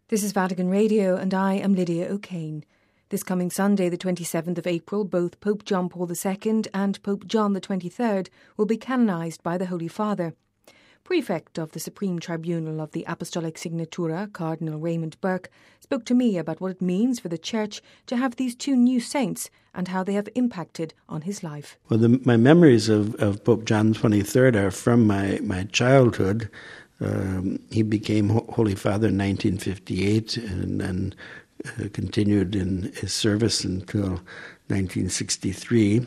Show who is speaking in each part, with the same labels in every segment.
Speaker 1: This is Vatican Radio, and I am Lydia O'Kane. This coming Sunday, the 27th of April, both Pope John Paul II and Pope John the 23rd will be canonised by the Holy Father. Prefect of the Supreme Tribunal of the Apostolic Signatura, Cardinal Raymond Burke, spoke to me about what it means for the Church to have these two new saints and how they have impacted on his life.
Speaker 2: Well, my memories of Pope John the 23rd are from my childhood. He became Holy Father in 1958 and then continued in his service until 1963.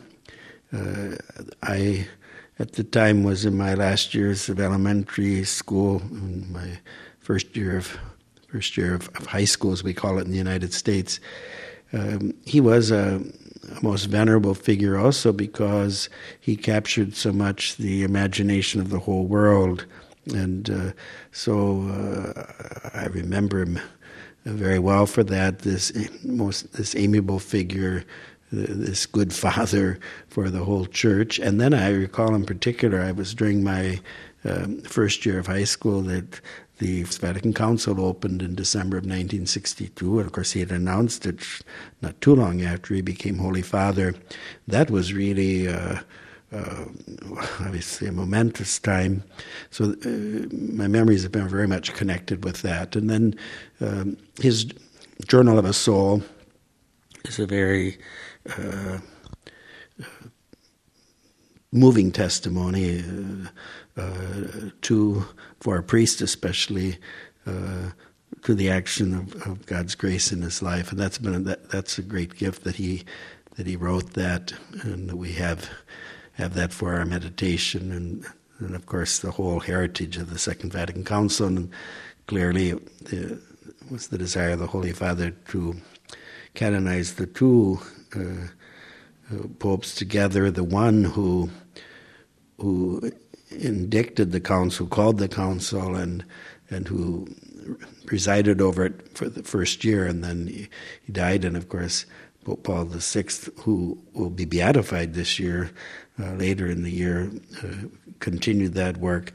Speaker 2: I, at the time, was in my last years of elementary school, in my first year of high school, as we call it in the United States. He was a most venerable figure also because he captured so much the imagination of the whole world. And so I remember him very well for that, this amiable figure, this good father for the whole church. And then I recall in particular, I was during my first year of high school that the Vatican Council opened in December of 1962. And of course, he had announced it not too long after he became Holy Father. That was really obviously a momentous time. So my memories have been very much connected with that. And then his Journal of a Soul is a very moving testimony for a priest especially, to the action of God's grace in his life. And that's a great gift that he wrote that, and that we have that for our meditation, and of course the whole heritage of the Second Vatican Council. And clearly it was the desire of the Holy Father to canonize the two popes together, the one who indicted the council, called the council, and who presided over it for the first year, and then he died. And of course Pope Paul VI, who will be beatified this year, later in the year, continued that work.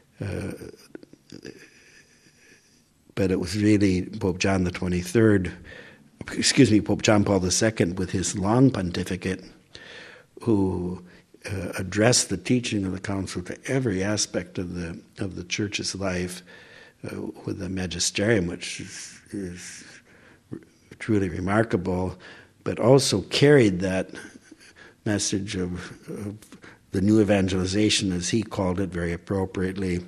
Speaker 2: But it was really Pope John the 23rd, Pope John Paul II, with his long pontificate, who addressed the teaching of the council to every aspect of the Church's life, with a magisterium which is truly remarkable, but also carried that message of the new evangelization, as he called it very appropriately,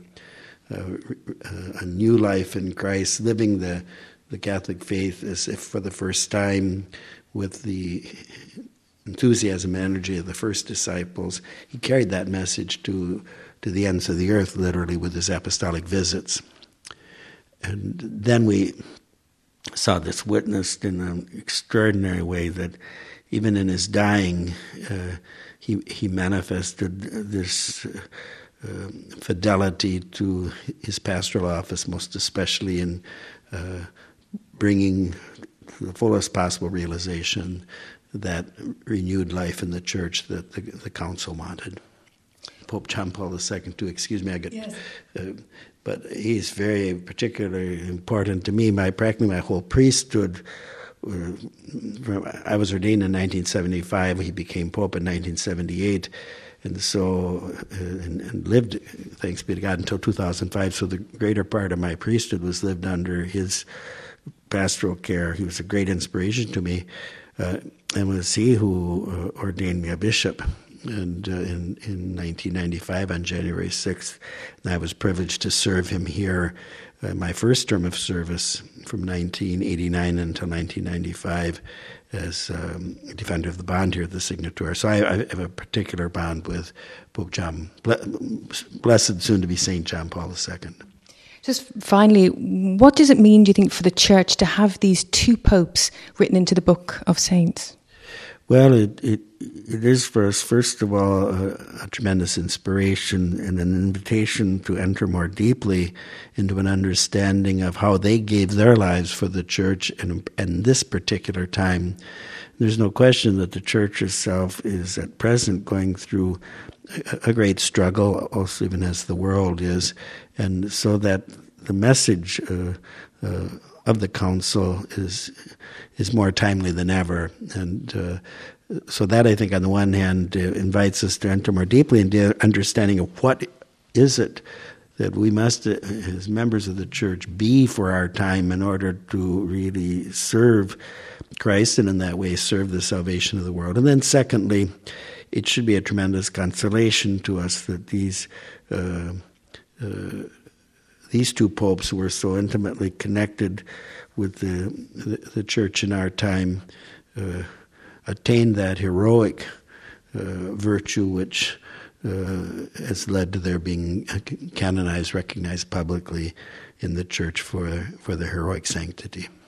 Speaker 2: a new life in Christ, living the Catholic faith as if for the first time, with the enthusiasm and energy of the first disciples. He carried that message to the ends of the earth, literally, with his apostolic visits. And then we saw this witnessed in an extraordinary way, that even in his dying, he manifested this fidelity to his pastoral office, most especially in bringing to the fullest possible realization that renewed life in the Church that the Council wanted. Pope John Paul II, too, excuse me,
Speaker 1: Yes.
Speaker 2: But he's very particularly important to me. Practically my whole priesthood. I was ordained in 1975. He became Pope in 1978, and so and lived, thanks be to God, until 2005. So the greater part of my priesthood was lived under his pastoral care. He was a great inspiration to me, and was he who ordained me a bishop. And in 1995, on January 6th, and I was privileged to serve him here my first term of service from 1989 until 1995 as defender of the bond here at the Signatura. So I have a particular bond with Pope John, blessed soon-to-be St. John Paul II.
Speaker 1: Just finally, what does it mean, do you think, for the Church to have these two popes written into the Book of Saints?
Speaker 2: Well, it is for us, first of all, a tremendous inspiration and an invitation to enter more deeply into an understanding of how they gave their lives for the Church and this particular time. There's no question that the Church itself is at present going through a great struggle, also even as the world is, and so that the message of the council is more timely than ever. And so that, I think, on the one hand, invites us to enter more deeply into understanding of what is it that we must, as members of the church, be for our time in order to really serve Christ and in that way serve the salvation of the world. And then secondly, it should be a tremendous consolation to us that these two popes were so intimately connected with the church in our time, attained that heroic virtue which has led to their being canonized, recognized publicly in the church for their heroic sanctity.